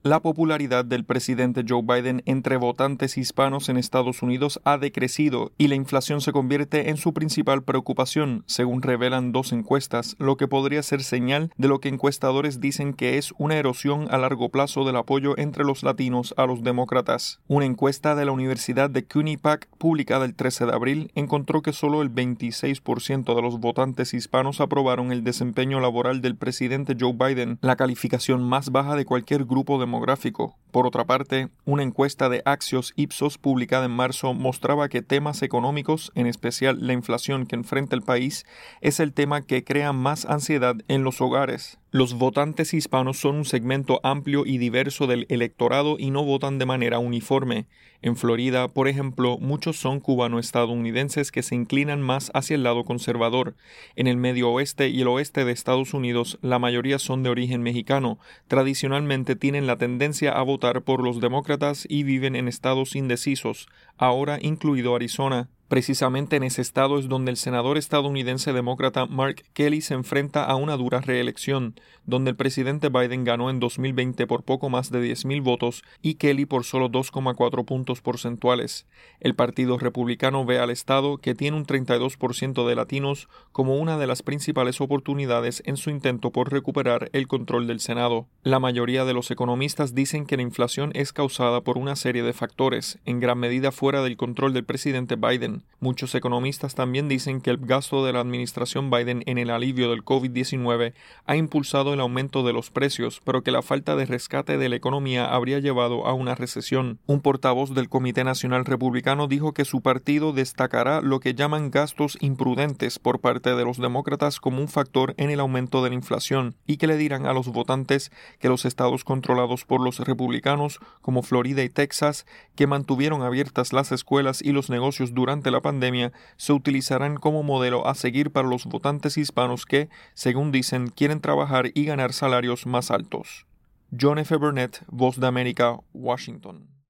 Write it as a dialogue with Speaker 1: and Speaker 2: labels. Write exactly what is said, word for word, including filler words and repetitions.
Speaker 1: La popularidad del presidente Joe Biden entre votantes hispanos en Estados Unidos ha decrecido y la inflación se convierte en su principal preocupación, según revelan dos encuestas, lo que podría ser señal de lo que encuestadores dicen que es una erosión a largo plazo del apoyo entre los latinos a los demócratas. Una encuesta de la Universidad de Quinnipiac, publicada el trece de abril, encontró que solo el veintiséis por ciento de los votantes hispanos aprobaron el desempeño laboral del presidente Joe Biden, la calificación más baja de cualquier grupo demográfico. Demográfico. Por otra parte, una encuesta de Axios Ipsos publicada en marzo mostraba que temas económicos, en especial la inflación que enfrenta el país, es el tema que crea más ansiedad en los hogares. Los votantes hispanos son un segmento amplio y diverso del electorado y no votan de manera uniforme. En Florida, por ejemplo, muchos son cubano-estadounidenses que se inclinan más hacia el lado conservador. En el medio oeste y el oeste de Estados Unidos, la mayoría son de origen mexicano. Tradicionalmente tienen la tendencia a votar por los demócratas y viven en estados indecisos, ahora incluido Arizona. Precisamente en ese estado es donde el senador estadounidense demócrata Mark Kelly se enfrenta a una dura reelección, donde el presidente Biden ganó en dos mil veinte por poco más de diez mil votos y Kelly por solo dos coma cuatro puntos porcentuales. El Partido Republicano ve al estado, que tiene un treinta y dos por ciento de latinos, como una de las principales oportunidades en su intento por recuperar el control del Senado. La mayoría de los economistas dicen que la inflación es causada por una serie de factores, en gran medida fuera del control del presidente Biden. Muchos economistas también dicen que el gasto de la administración Biden en el alivio del COVID diecinueve ha impulsado el aumento de los precios, pero que la falta de rescate de la economía habría llevado a una recesión. Un portavoz del Comité Nacional Republicano dijo que su partido destacará lo que llaman gastos imprudentes por parte de los demócratas como un factor en el aumento de la inflación y que le dirán a los votantes que los estados controlados por los republicanos, como Florida y Texas, que mantuvieron abiertas las escuelas y los negocios durante la pandemia, se utilizarán como modelo a seguir para los votantes hispanos que, según dicen, quieren trabajar y ganar salarios más altos. John F. Burnett, Voz de América, Washington.